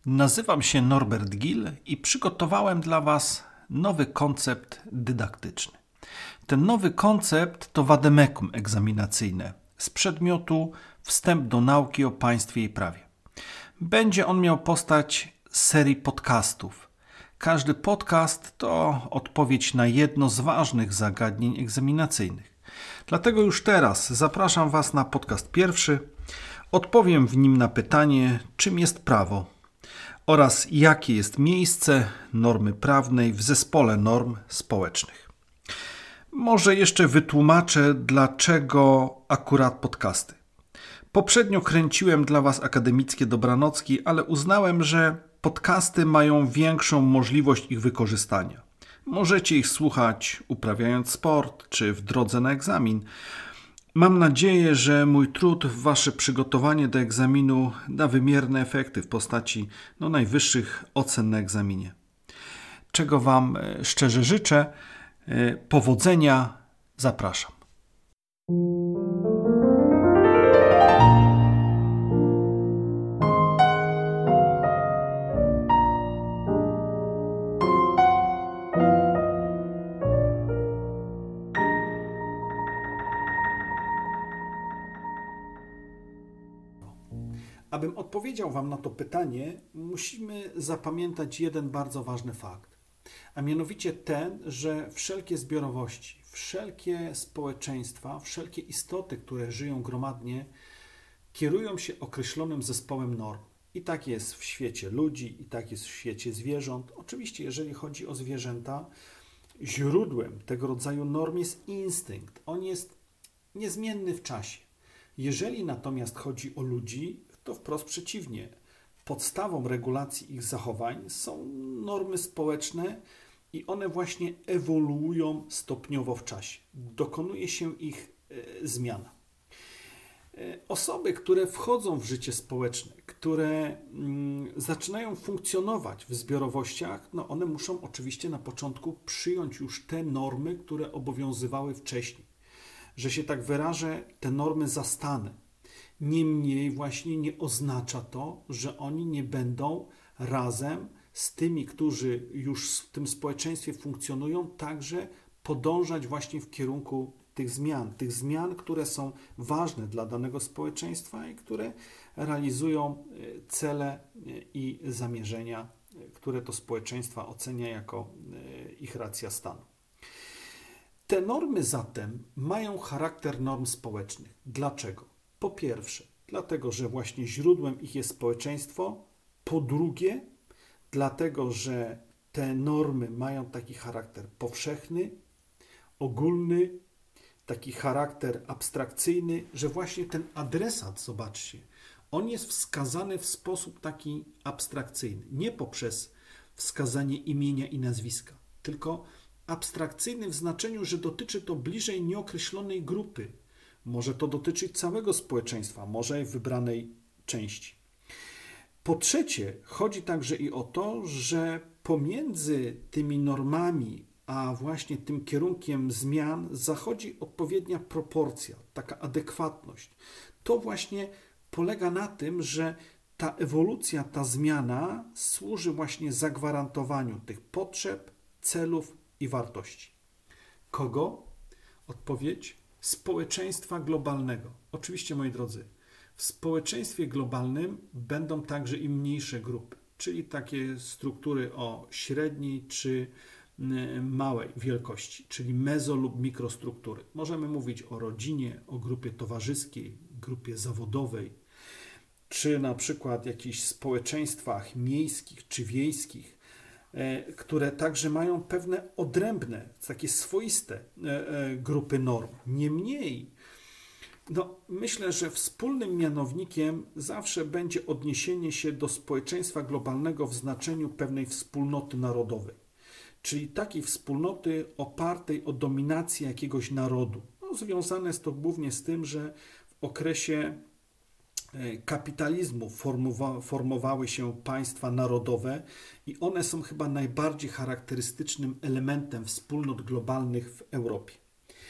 Nazywam się Norbert Gil i przygotowałem dla Was nowy koncept dydaktyczny. Ten nowy koncept to wademekum egzaminacyjne z przedmiotu Wstęp do nauki o państwie i prawie. Będzie on miał postać serii podcastów. Każdy podcast to odpowiedź na jedno z ważnych zagadnień egzaminacyjnych. Dlatego już teraz zapraszam Was na podcast pierwszy. Odpowiem w nim na pytanie, czym jest prawo oraz jakie jest miejsce normy prawnej w zespole norm społecznych. Może jeszcze wytłumaczę, dlaczego akurat podcasty. Poprzednio kręciłem dla Was akademickie dobranocki, ale uznałem, że podcasty mają większą możliwość ich wykorzystania. Możecie ich słuchać uprawiając sport czy w drodze na egzamin. Mam nadzieję, że mój trud w Wasze przygotowanie do egzaminu da wymierne efekty w postaci najwyższych ocen na egzaminie. Czego Wam szczerze życzę. Powodzenia. Zapraszam. Abym odpowiedział Wam na to pytanie, musimy zapamiętać jeden bardzo ważny fakt. A mianowicie ten, że wszelkie zbiorowości, wszelkie społeczeństwa, wszelkie istoty, które żyją gromadnie, kierują się określonym zespołem norm. I tak jest w świecie ludzi, i tak jest w świecie zwierząt. Oczywiście, jeżeli chodzi o zwierzęta, źródłem tego rodzaju norm jest instynkt. On jest niezmienny w czasie. Jeżeli natomiast chodzi o ludzi, to wprost przeciwnie. Podstawą regulacji ich zachowań są normy społeczne i one właśnie ewoluują stopniowo w czasie. Dokonuje się ich zmiana. Osoby, które wchodzą w życie społeczne, które zaczynają funkcjonować w zbiorowościach, one muszą oczywiście na początku przyjąć już te normy, które obowiązywały wcześniej. Że się tak wyrażę, te normy zastane. Niemniej właśnie nie oznacza to, że oni nie będą razem z tymi, którzy już w tym społeczeństwie funkcjonują, także podążać właśnie w kierunku tych zmian, które są ważne dla danego społeczeństwa i które realizują cele i zamierzenia, które to społeczeństwa ocenia jako ich racja stanu. Te normy zatem mają charakter norm społecznych. Dlaczego? Po pierwsze, dlatego, że właśnie źródłem ich jest społeczeństwo. Po drugie, dlatego, że te normy mają taki charakter powszechny, ogólny, taki charakter abstrakcyjny, że właśnie ten adresat, zobaczcie, on jest wskazany w sposób taki abstrakcyjny. Nie poprzez wskazanie imienia i nazwiska, tylko abstrakcyjny w znaczeniu, że dotyczy to bliżej nieokreślonej grupy. Może to dotyczyć całego społeczeństwa, może wybranej części. Po trzecie, chodzi także i o to, że pomiędzy tymi normami, a właśnie tym kierunkiem zmian zachodzi odpowiednia proporcja, taka adekwatność. To właśnie polega na tym, że ta ewolucja, ta zmiana służy właśnie zagwarantowaniu tych potrzeb, celów i wartości. Kogo? Odpowiedź: społeczeństwa globalnego. Oczywiście, moi drodzy, w społeczeństwie globalnym będą także i mniejsze grupy, czyli takie struktury o średniej czy małej wielkości, czyli mezo- lub mikrostruktury. Możemy mówić o rodzinie, o grupie towarzyskiej, grupie zawodowej, czy na przykład jakichś społeczeństwach miejskich czy wiejskich, które także mają pewne odrębne, takie swoiste grupy norm. Niemniej, myślę, że wspólnym mianownikiem zawsze będzie odniesienie się do społeczeństwa globalnego w znaczeniu pewnej wspólnoty narodowej, czyli takiej wspólnoty opartej o dominację jakiegoś narodu. Związane jest to głównie z tym, że w okresie kapitalizmu formowały się państwa narodowe i one są chyba najbardziej charakterystycznym elementem wspólnot globalnych w Europie.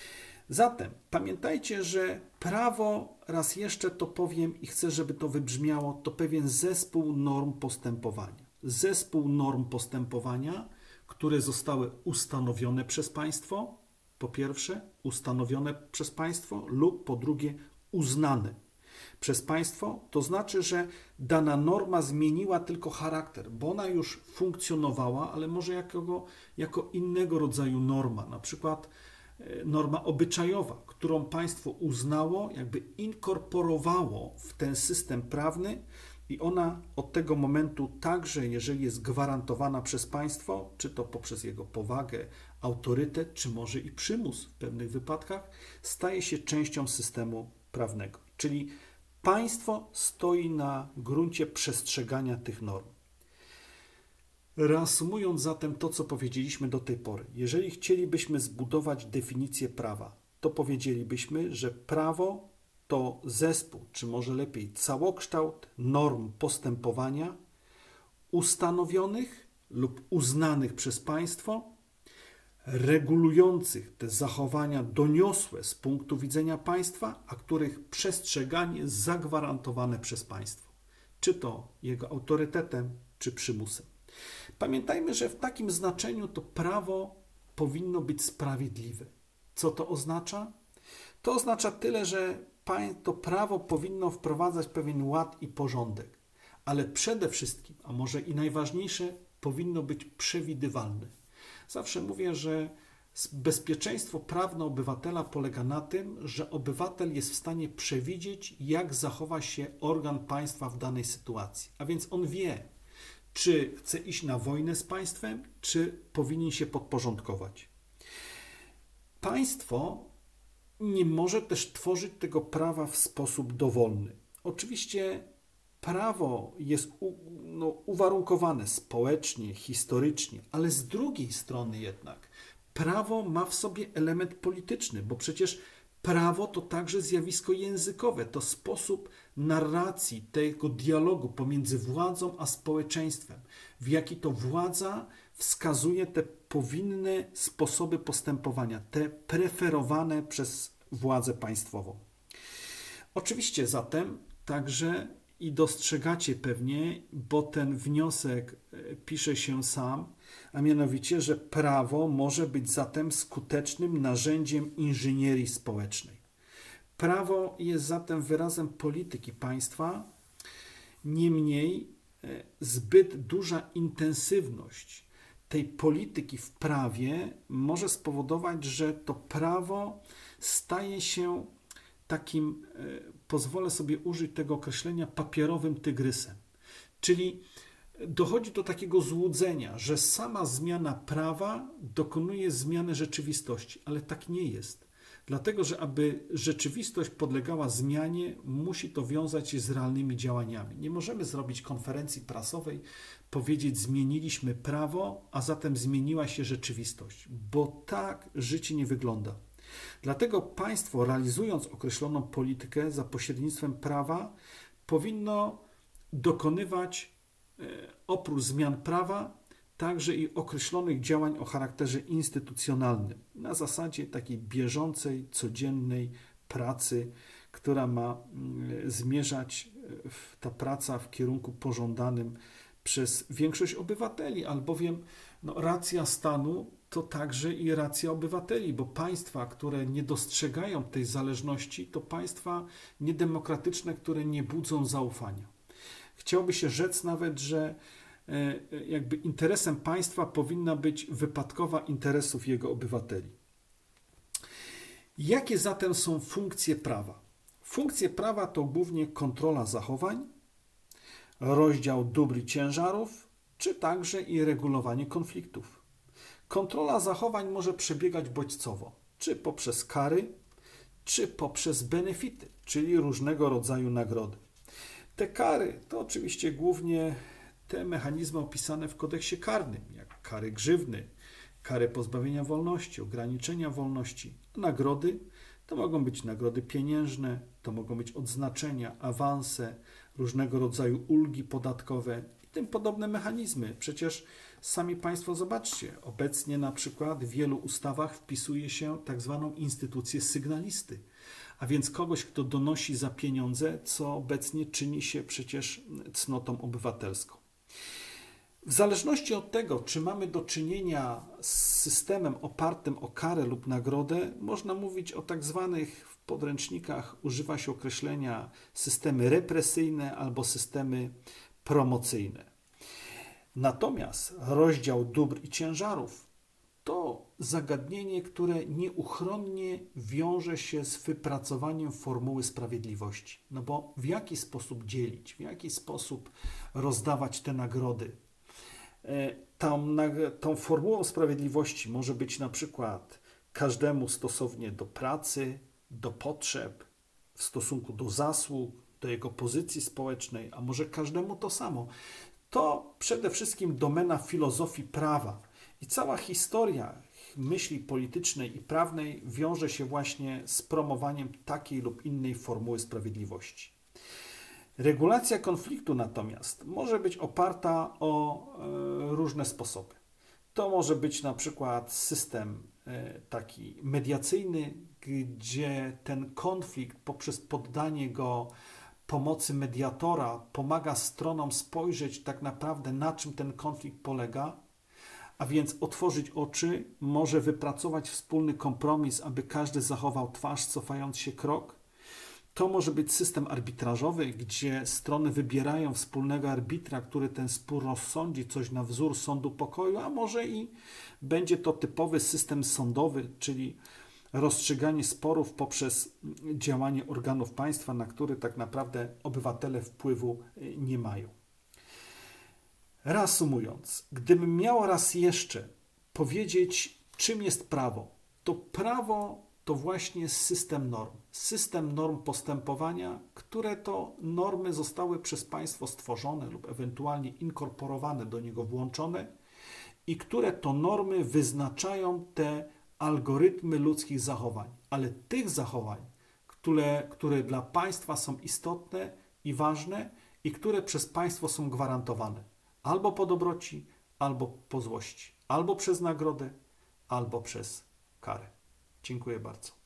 Zatem pamiętajcie, że prawo, raz jeszcze to powiem i chcę, żeby to wybrzmiało, to pewien zespół norm postępowania. Zespół norm postępowania, które zostały ustanowione przez państwo, po pierwsze, ustanowione przez państwo lub po drugie uznane przez państwo, to znaczy, że dana norma zmieniła tylko charakter, bo ona już funkcjonowała, ale może jako innego rodzaju norma, na przykład norma obyczajowa, którą państwo uznało, jakby inkorporowało w ten system prawny i ona od tego momentu także, jeżeli jest gwarantowana przez państwo, czy to poprzez jego powagę, autorytet, czy może i przymus w pewnych wypadkach, staje się częścią systemu prawnego. Czyli państwo stoi na gruncie przestrzegania tych norm. Reasumując zatem to, co powiedzieliśmy do tej pory, jeżeli chcielibyśmy zbudować definicję prawa, to powiedzielibyśmy, że prawo to zespół, czy może lepiej całokształt norm postępowania ustanowionych lub uznanych przez państwo, regulujących te zachowania doniosłe z punktu widzenia państwa, a których przestrzeganie jest zagwarantowane przez państwo, czy to jego autorytetem, czy przymusem. Pamiętajmy, że w takim znaczeniu to prawo powinno być sprawiedliwe. Co to oznacza? To oznacza tyle, że to prawo powinno wprowadzać pewien ład i porządek, ale przede wszystkim, a może i najważniejsze, powinno być przewidywalne. Zawsze mówię, że bezpieczeństwo prawne obywatela polega na tym, że obywatel jest w stanie przewidzieć, jak zachowa się organ państwa w danej sytuacji. A więc on wie, czy chce iść na wojnę z państwem, czy powinien się podporządkować. Państwo nie może też tworzyć tego prawa w sposób dowolny. Oczywiście prawo jest uwarunkowane społecznie, historycznie, ale z drugiej strony jednak prawo ma w sobie element polityczny, bo przecież prawo to także zjawisko językowe, to sposób narracji tego dialogu pomiędzy władzą a społeczeństwem, w jaki to władza wskazuje te powinne sposoby postępowania, te preferowane przez władzę państwową. Oczywiście zatem także i dostrzegacie pewnie, bo ten wniosek pisze się sam, a mianowicie, że prawo może być zatem skutecznym narzędziem inżynierii społecznej. Prawo jest zatem wyrazem polityki państwa, niemniej zbyt duża intensywność tej polityki w prawie może spowodować, że to prawo staje się takim, pozwolę sobie użyć tego określenia, papierowym tygrysem. Czyli dochodzi do takiego złudzenia, że sama zmiana prawa dokonuje zmiany rzeczywistości, ale tak nie jest. Dlatego, że aby rzeczywistość podlegała zmianie, musi to wiązać się z realnymi działaniami. Nie możemy zrobić konferencji prasowej, powiedzieć zmieniliśmy prawo, a zatem zmieniła się rzeczywistość, bo tak życie nie wygląda. Dlatego państwo, realizując określoną politykę za pośrednictwem prawa, powinno dokonywać oprócz zmian prawa także i określonych działań o charakterze instytucjonalnym, na zasadzie takiej bieżącej, codziennej pracy, która ma zmierzać ta praca w kierunku pożądanym przez większość obywateli, albowiem racja stanu to także i racja obywateli, bo państwa, które nie dostrzegają tej zależności, to państwa niedemokratyczne, które nie budzą zaufania. Chciałoby się rzec nawet, że jakby interesem państwa powinna być wypadkowa interesów jego obywateli. Jakie zatem są funkcje prawa? Funkcje prawa to głównie kontrola zachowań, rozdział dóbr i ciężarów, czy także i regulowanie konfliktów. Kontrola zachowań może przebiegać bodźcowo, czy poprzez kary, czy poprzez benefity, czyli różnego rodzaju nagrody. Te kary to oczywiście głównie te mechanizmy opisane w kodeksie karnym, jak kary grzywny, kary pozbawienia wolności, ograniczenia wolności. Nagrody to mogą być nagrody pieniężne, to mogą być odznaczenia, awanse, różnego rodzaju ulgi podatkowe i tym podobne mechanizmy. Przecież sami Państwo zobaczcie, obecnie na przykład w wielu ustawach wpisuje się tak zwaną instytucję sygnalisty, a więc kogoś, kto donosi za pieniądze, co obecnie czyni się przecież cnotą obywatelską. W zależności od tego, czy mamy do czynienia z systemem opartym o karę lub nagrodę, można mówić o tak zwanych w podręcznikach używa się określenia systemy represyjne albo systemy promocyjne. Natomiast rozdział dóbr i ciężarów to zagadnienie, które nieuchronnie wiąże się z wypracowaniem formuły sprawiedliwości. No bo w jaki sposób dzielić, w jaki sposób rozdawać te nagrody? Tą formułą sprawiedliwości może być na przykład każdemu stosownie do pracy, do potrzeb, w stosunku do zasług, do jego pozycji społecznej, a może każdemu to samo. To przede wszystkim domena filozofii prawa i cała historia myśli politycznej i prawnej wiąże się właśnie z promowaniem takiej lub innej formuły sprawiedliwości. Regulacja konfliktu natomiast może być oparta o różne sposoby. To może być na przykład system taki mediacyjny, gdzie ten konflikt poprzez poddanie go pomocy mediatora pomaga stronom spojrzeć tak naprawdę, na czym ten konflikt polega, a więc otworzyć oczy, może wypracować wspólny kompromis, aby każdy zachował twarz, cofając się krok. To może być system arbitrażowy, gdzie strony wybierają wspólnego arbitra, który ten spór rozsądzi, coś na wzór sądu pokoju, a może i będzie to typowy system sądowy, czyli rozstrzyganie sporów poprzez działanie organów państwa, na który tak naprawdę obywatele wpływu nie mają. Reasumując, gdybym miał raz jeszcze powiedzieć, czym jest prawo, to prawo to właśnie system norm postępowania, które to normy zostały przez państwo stworzone lub ewentualnie inkorporowane do niego włączone i które to normy wyznaczają te algorytmy ludzkich zachowań, ale tych zachowań, które dla państwa są istotne i ważne i które przez państwo są gwarantowane albo po dobroci, albo po złości, albo przez nagrodę, albo przez karę. Dziękuję bardzo.